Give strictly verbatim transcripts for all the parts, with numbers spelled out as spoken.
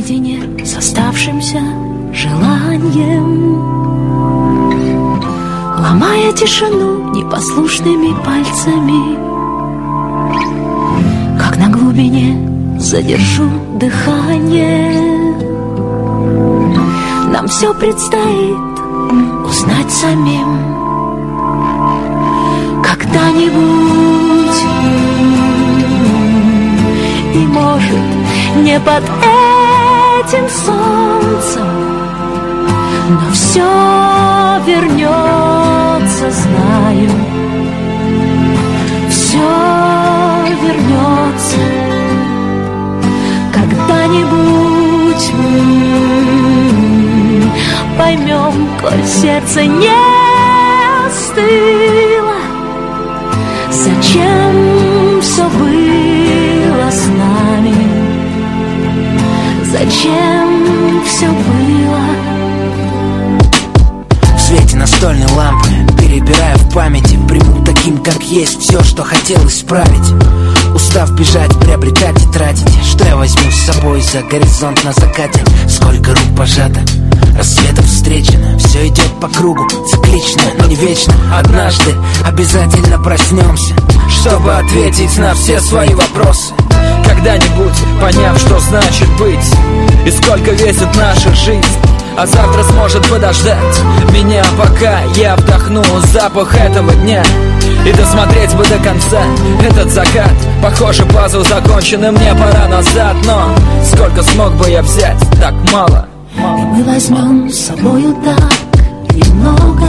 наедине с оставшимся желанием, ломая тишину непослушными пальцами. Как на глубине задержу дыхание, нам все предстоит узнать самим. Когда-нибудь, и может не под этим солнцем, но все вернется, знаю, все вернется. Когда-нибудь мы поймем, коль сердце не остыло, зачем все было с нами, зачем все было. В свете настольной лампы, перебирая в памяти, приму таким, как есть, все, что хотел исправить. Устав бежать, приобретать и тратить, что я возьму с собой за горизонт на закате? Сколько рук пожато, рассветов встречено, все идет по кругу, циклично, но не вечно. Однажды обязательно проснемся, чтобы ответить на все свои вопросы. Когда-нибудь поняв, что значит быть и сколько весит наша жизнь, а завтра сможет подождать меня, пока я вдохну запах этого дня. И досмотреть бы до конца этот закат. Похоже, пазл закончен, и мне пора назад. Но сколько смог бы я взять? Так мало. И мы возьмем с собою так немного.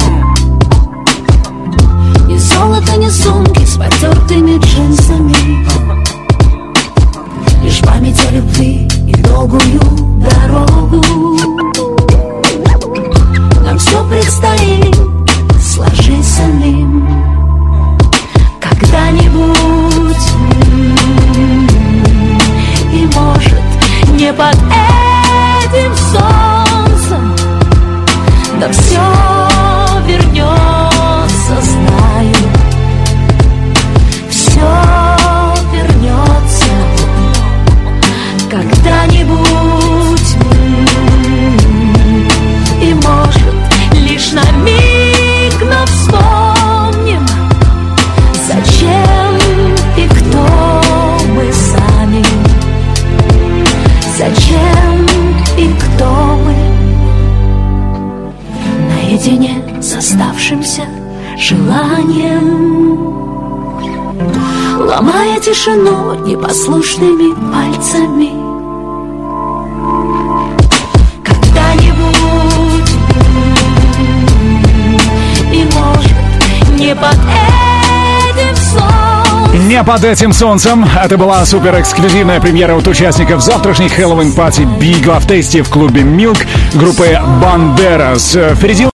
Ни золота, ни сумки с потертыми джинсами, лишь память о любви и долгую дорогу. Нам все предстоит сложить самим. Когда-нибудь, и может не под этим солнцем, да все вернется, знаю, все вернется. Когда-нибудь, и может лишь на миг, но вспомним, зачем и кто мы сами, зачем и кто мы. Наедине с оставшимся желанием, ломая тишину непослушными пальцами. Когда-нибудь, и может не под этим солнцем. Не под этим солнцем. Это была супер-эксклюзивная премьера от участников завтрашней Хэллоуин-пати Big Love Tasty в клубе Milk группы Banderas. Впереди